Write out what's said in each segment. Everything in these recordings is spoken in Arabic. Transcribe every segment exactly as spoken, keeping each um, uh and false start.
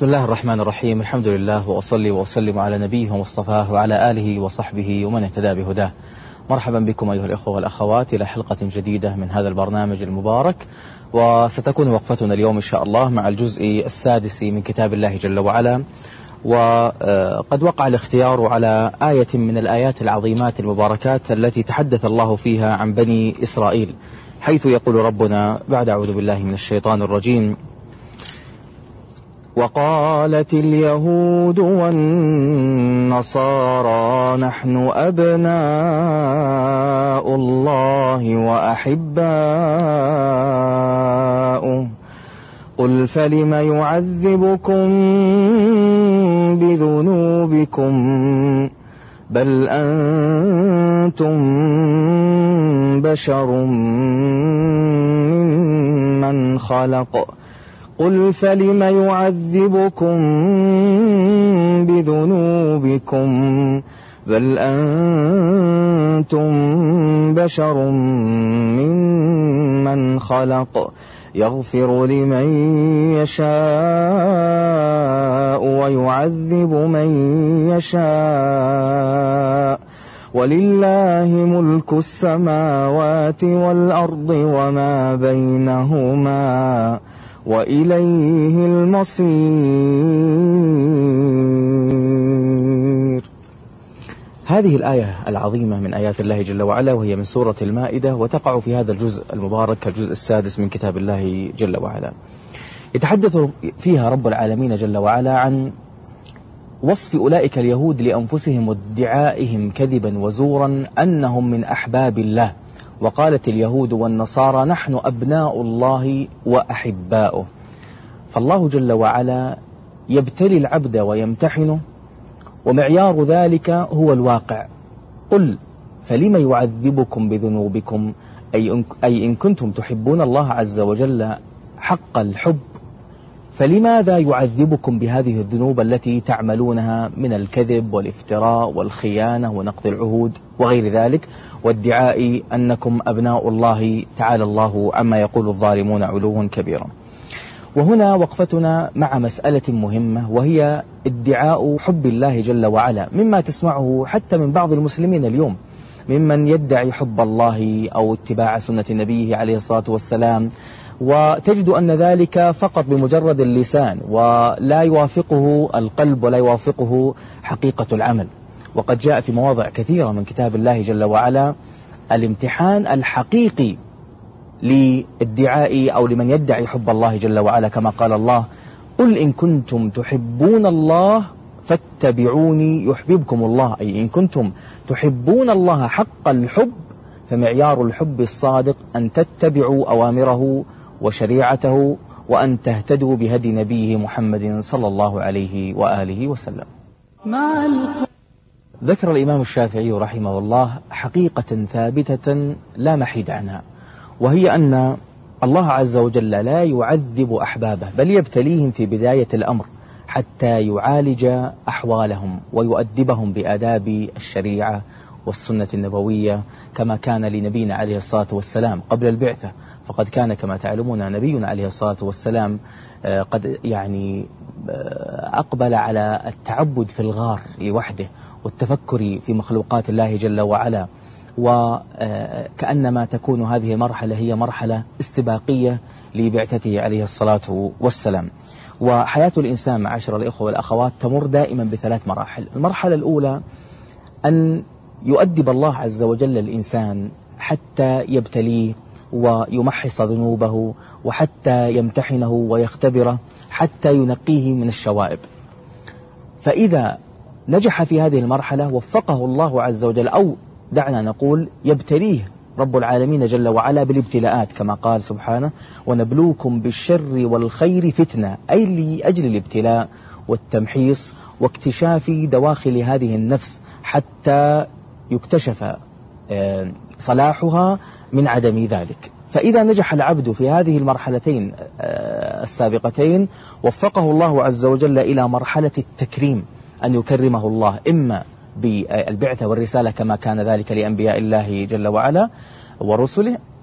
بسم الله الرحمن الرحيم. الحمد لله وأصلي وأسلم على نبيه ومصطفاه وعلى آله وصحبه ومن اهتدى بهداه. مرحبا بكم أيها الإخوة والأخوات إلى حلقة جديدة من هذا البرنامج المبارك، وستكون وقفتنا اليوم إن شاء الله مع الجزء السادس من كتاب الله جل وعلا. وقد وقع الاختيار على آية من الآيات العظيمات المباركات التي تحدث الله فيها عن بني إسرائيل، حيث يقول ربنا بعد أعوذ بالله من الشيطان الرجيم: وقالت اليهود والنصارى نحن أبناء الله وأحباؤه قل فلم يعذبكم بذنوبكم بل أنتم بشر ممن خلق قل فلم يعذبكم بذنوبكم بل أنتم بشر ممن خلق يغفر لمن يشاء ويعذب من يشاء ولله ملك السماوات والأرض وما بينهما وإليه المصير. هذه الآية العظيمة من آيات الله جل وعلا، وهي من سورة المائدة، وتقع في هذا الجزء المبارك الجزء السادس من كتاب الله جل وعلا. يتحدث فيها رب العالمين جل وعلا عن وصف أولئك اليهود لأنفسهم وادعائهم كذبا وزورا أنهم من أحباب الله. وقالت اليهود والنصارى نحن أبناء الله وأحباؤه. فالله جل وعلا يبتلي العبد ويمتحنه، ومعيار ذلك هو الواقع. قل فلم يعذبكم بذنوبكم، أي إن كنتم تحبون الله عز وجل حق الحب، فلماذا يعذبكم بهذه الذنوب التي تعملونها من الكذب والافتراء والخيانة ونقض العهود وغير ذلك، وادعاء أنكم أبناء الله تعالى الله عما يقول الظالمون علوا كبيرا. وهنا وقفتنا مع مسألة مهمة، وهي ادعاء حب الله جل وعلا، مما تسمعه حتى من بعض المسلمين اليوم، ممن يدعي حب الله أو اتباع سنة نبيه عليه الصلاة والسلام، وتجد أن ذلك فقط بمجرد اللسان ولا يوافقه القلب ولا يوافقه حقيقة العمل. وقد جاء في مواضع كثيرة من كتاب الله جل وعلا الامتحان الحقيقي لادعاء أو لمن يدعي حب الله جل وعلا، كما قال الله: قل إن كنتم تحبون الله فاتبعوني يحببكم الله. أي إن كنتم تحبون الله حق الحب، فمعيار الحب الصادق أن تتبعوا أوامره وشريعته، وأن تهتدوا بهدي نبيه محمد صلى الله عليه وآله وسلم. ذكر الإمام الشافعي رحمه الله حقيقة ثابتة لا محيد عنها، وهي أن الله عز وجل لا يعذب أحبابه، بل يبتليهم في بداية الأمر حتى يعالج أحوالهم ويؤدبهم بآداب الشريعة والسنة النبوية، كما كان لنبينا عليه الصلاة والسلام قبل البعثة. فقد كان كما تعلمون نبينا عليه الصلاة والسلام قد يعني أقبل على التعبد في الغار لوحده والتفكر في مخلوقات الله جل وعلا، وكأنما تكون هذه المرحلة هي مرحلة استباقية لبعثته عليه الصلاة والسلام. وحياة الإنسان معاشر الإخوة والأخوات تمر دائما بثلاث مراحل. المرحلة الأولى أن يؤدب الله عز وجل الإنسان حتى يبتليه ويمحص ذنوبه، وحتى يمتحنه ويختبره حتى ينقيه من الشوائب. فإذا نجح في هذه المرحلة وفقه الله عز وجل، أو دعنا نقول يبتليه رب العالمين جل وعلا بالابتلاءات، كما قال سبحانه: ونبلوكم بالشر والخير فتنة، أي لأجل الابتلاء والتمحيص واكتشاف دواخل هذه النفس حتى يكتشف صلاحها من عدم ذلك. فإذا نجح العبد في هذه المرحلتين السابقتين، وفقه الله عز وجل إلى مرحلة التكريم، أن يكرمه الله إما بالبعثة والرسالة كما كان ذلك لأنبياء الله جل وعلا ورسله،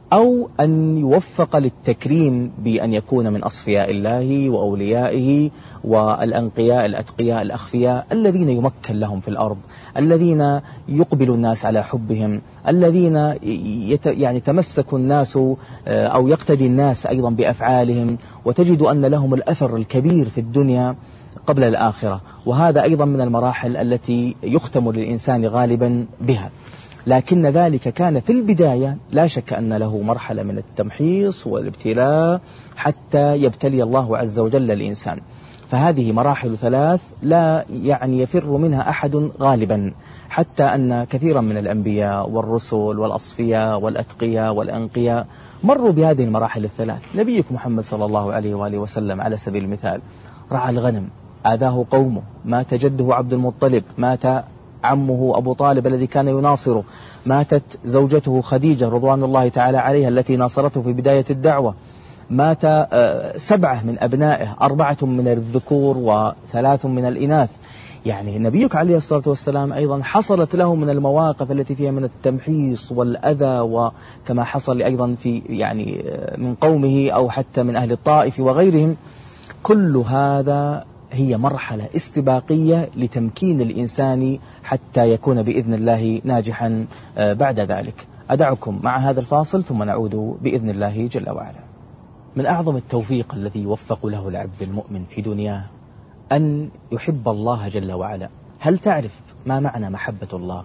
أو أن يوفق للتكريم بأن يكون من أصفياء الله وأوليائه والأنقياء الأتقياء الأخفياء الذين يمكن لهم في الأرض، الذين يقبل الناس على حبهم، الذين يت يعني تمسك الناس أو يقتدي الناس أيضا بأفعالهم، وتجد أن لهم الأثر الكبير في الدنيا قبل الآخرة. وهذا أيضا من المراحل التي يختم للإنسان غالبا بها. لكن ذلك كان في البداية لا شك أن له مرحلة من التمحيص والابتلاء حتى يبتلي الله عز وجل الإنسان. فهذه مراحل ثلاث لا يعني يفر منها أحد غالبا، حتى أن كثيرا من الأنبياء والرسل والأصفياء والأتقياء والأنقياء مروا بهذه المراحل الثلاث. نبيك محمد صلى الله عليه وآله وسلم على سبيل المثال رعى الغنم، آذاه قومه، مات جده عبد المطلب، مات عمه أبو طالب الذي كان يناصره، ماتت زوجته خديجة رضوان الله تعالى عليها التي ناصرته في بداية الدعوة، مات سبعة من أبنائه، أربعة من الذكور وثلاث من الإناث. يعني نبيك عليه الصلاة والسلام أيضا حصلت له من المواقف التي فيها من التمحيص والأذى، وكما حصل أيضا في يعني من قومه أو حتى من أهل الطائف وغيرهم. كل هذا هي مرحلة استباقية لتمكين الإنسان حتى يكون بإذن الله ناجحا بعد ذلك. أدعكم مع هذا الفاصل ثم نعود بإذن الله جل وعلا. من أعظم التوفيق الذي يوفق له العبد المؤمن في دنياه أن يحب الله جل وعلا. هل تعرف ما معنى محبة الله؟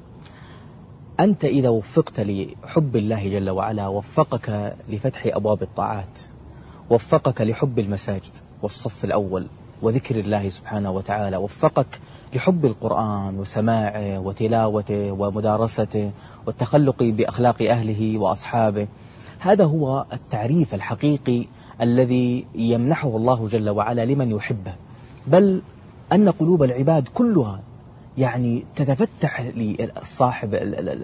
أنت إذا وفقت لحب الله جل وعلا وفقك لفتح أبواب الطاعات، وفقك لحب المساجد والصف الأول وذكر الله سبحانه وتعالى، وفقك لحب القرآن وسماعه وتلاوته ومدارسته والتخلق بأخلاق أهله وأصحابه. هذا هو التعريف الحقيقي الذي يمنحه الله جل وعلا لمن يحبه. بل أن قلوب العباد كلها يعني تتفتح للصاحب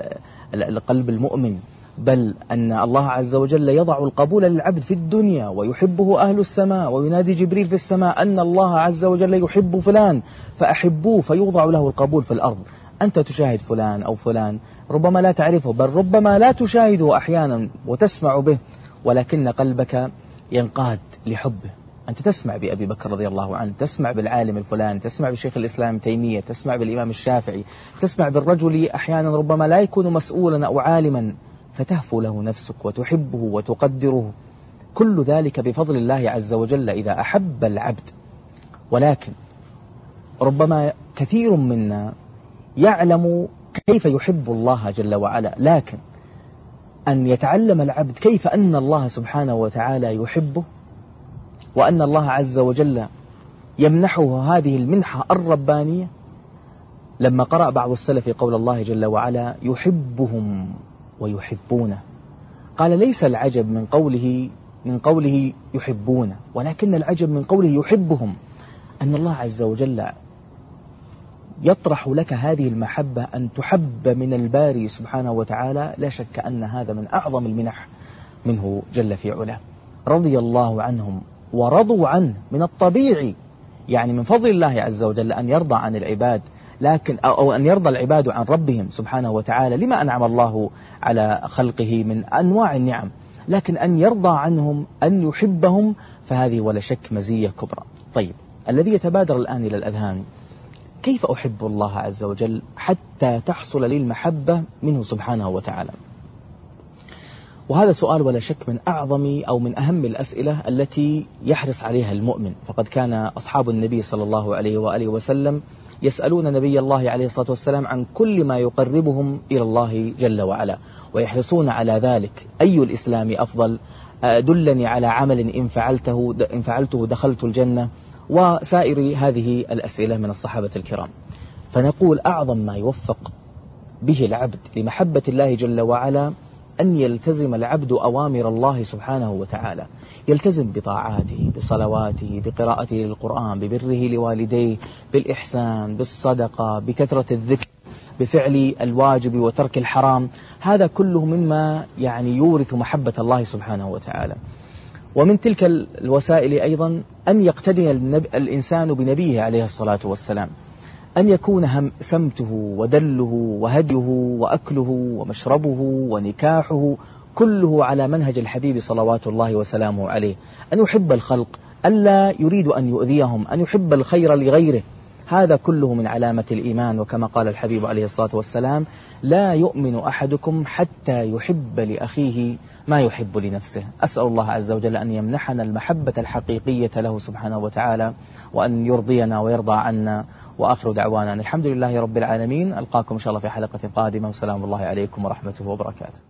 القلب المؤمن، بل أن الله عز وجل يضع القبول للعبد في الدنيا ويحبه أهل السماء، وينادي جبريل في السماء أن الله عز وجل يحب فلان فأحبوه، فيوضع له القبول في الأرض. أنت تشاهد فلان أو فلان ربما لا تعرفه، بل ربما لا تشاهده أحيانا وتسمع به، ولكن قلبك ينقاد لحبه. أنت تسمع بأبي بكر رضي الله عنه، تسمع بالعالم الفلان، تسمع بشيخ الإسلام تيمية، تسمع بالإمام الشافعي، تسمع بالرجل أحيانا ربما لا يكون مسؤولا أو عالما، فتهفو له نفسك وتحبه وتقدره. كل ذلك بفضل الله عز وجل إذا أحب العبد. ولكن ربما كثير منا يعلم كيف يحب الله جل وعلا، لكن أن يتعلم العبد كيف أن الله سبحانه وتعالى يحبه، وأن الله عز وجل يمنحه هذه المنحة الربانية. لما قرأ بعض السلف قول الله جل وعلا يحبهم ويحبونه، قال ليس العجب من قوله من قوله يحبونه، ولكن العجب من قوله يحبهم، أن الله عز وجل يطرح لك هذه المحبة أن تحب من الباري سبحانه وتعالى. لا شك أن هذا من أعظم المنح منه جل في علاه. رضي الله عنهم ورضوا عنه، من الطبيعي يعني من فضل الله عز وجل أن يرضى عن العباد، لكن أو أن يرضى العباد عن ربهم سبحانه وتعالى لما أنعم الله على خلقه من أنواع النعم، لكن أن يرضى عنهم، أن يحبهم، فهذه ولا شك مزية كبرى. طيب، الذي يتبادر الآن إلى الأذهان، كيف أحب الله عز وجل حتى تحصل لي المحبة منه سبحانه وتعالى؟ وهذا سؤال ولا شك من أعظم أو من أهم الأسئلة التي يحرص عليها المؤمن. فقد كان أصحاب النبي صلى الله عليه وآله وسلم يسألون نبي الله عليه الصلاة والسلام عن كل ما يقربهم إلى الله جل وعلا، ويحرصون على ذلك. أي الإسلام أفضل؟ دلني على عمل إن فعلته إن فعلته دخلت الجنة، وسائر هذه الأسئلة من الصحابة الكرام. فنقول أعظم ما يوفق به العبد لمحبة الله جل وعلا أن يلتزم العبد أوامر الله سبحانه وتعالى، يلتزم بطاعاته، بصلواته، بقراءته للقرآن، ببره لوالديه، بالإحسان، بالصدقة، بكثرة الذكر، بفعل الواجب وترك الحرام. هذا كله مما يعني يورث محبة الله سبحانه وتعالى. ومن تلك الوسائل أيضا أن يقتدي الإنسان بنبيه عليه الصلاة والسلام، أن يكون سمته ودله وهديه وأكله ومشربه ونكاحه كله على منهج الحبيب صلوات الله وسلامه عليه، أن يحب الخلق، ألا يريد أن يؤذيهم، أن يحب الخير لغيره، هذا كله من علامة الإيمان. وكما قال الحبيب عليه الصلاة والسلام: لا يؤمن أحدكم حتى يحب لأخيه ما يحب لنفسه. أسأل الله عز وجل أن يمنحنا المحبة الحقيقية له سبحانه وتعالى، وأن يرضينا ويرضى عنا. وآخر دعوانا الحمد لله رب العالمين. ألقاكم إن شاء الله في حلقة قادمة، وسلام الله عليكم ورحمته وبركاته.